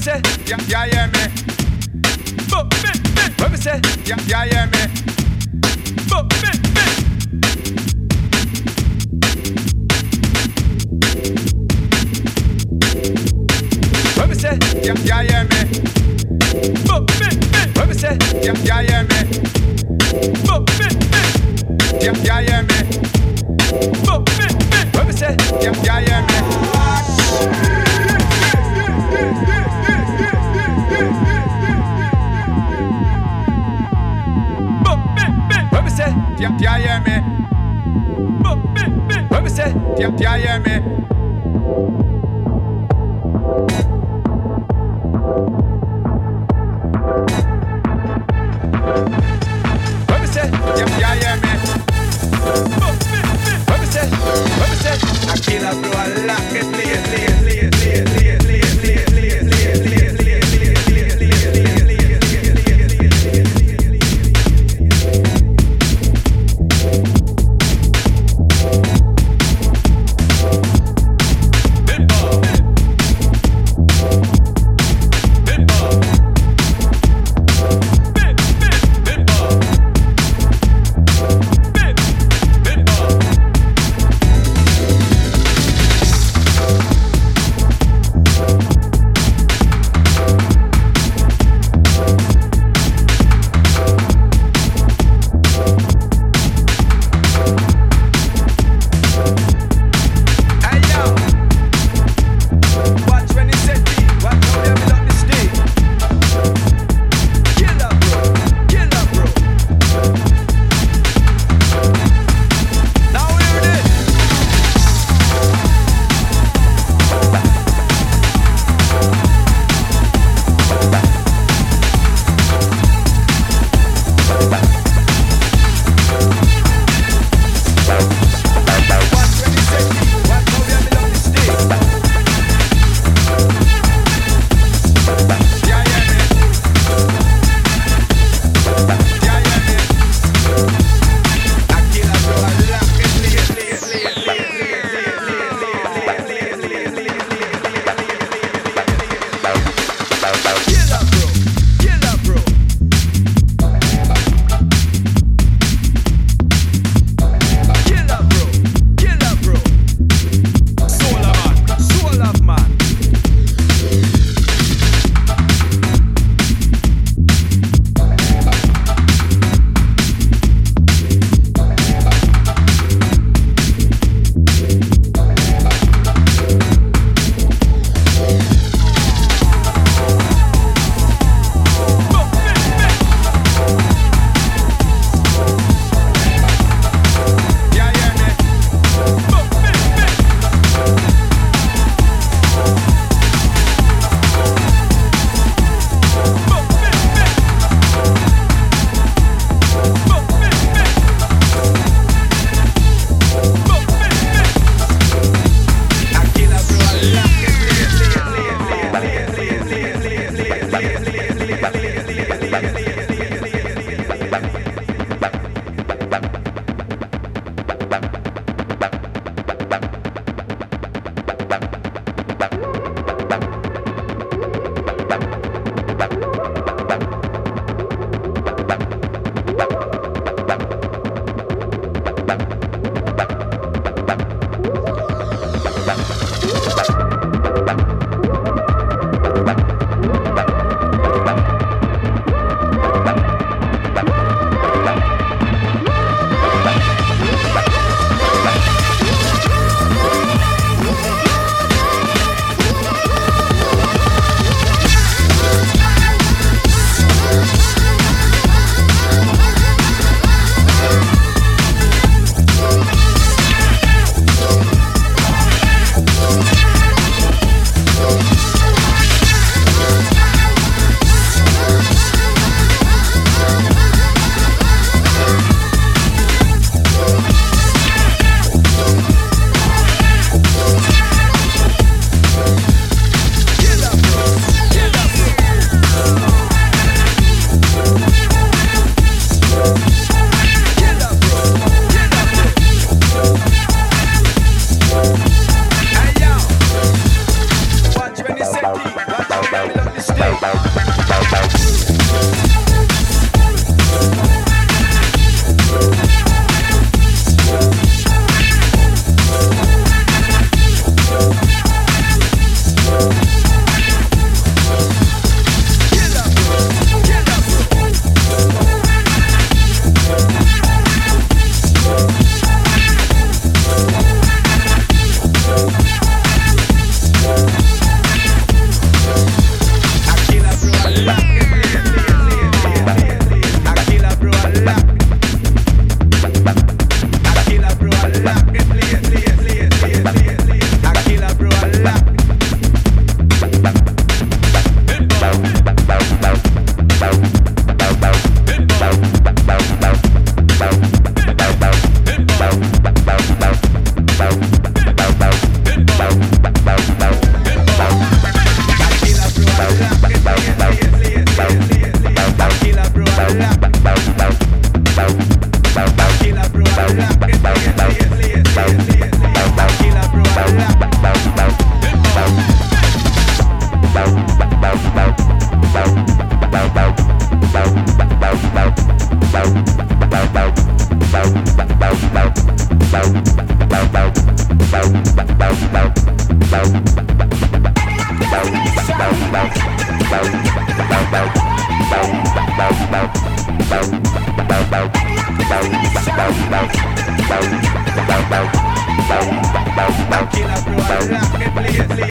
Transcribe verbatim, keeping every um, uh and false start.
say? Yeah, yeah, yeah, me. Boop, bit, bit. What me say? Yeah, yeah, yeah, me. Boop, bit, bit. What me say? Yeah, yeah, yeah, me. Boop, bit, bit. What me say? Yeah, yeah, yeah, me. Boop, bit, bit. Yeah, yeah, yeah, me. Boop, bit, bit. What me say? Yeah, yeah, yeah, me. What me say? Yeah, yeah, yeah, me. What me say? Yeah, yeah, yeah, me. What me say? Yeah, yeah, yeah, me. What me say? What me say? I kill a flow a lot, get laid, laid, laid, laid, laid, laid, laid, laid, laid, laid, laid. Big the stage.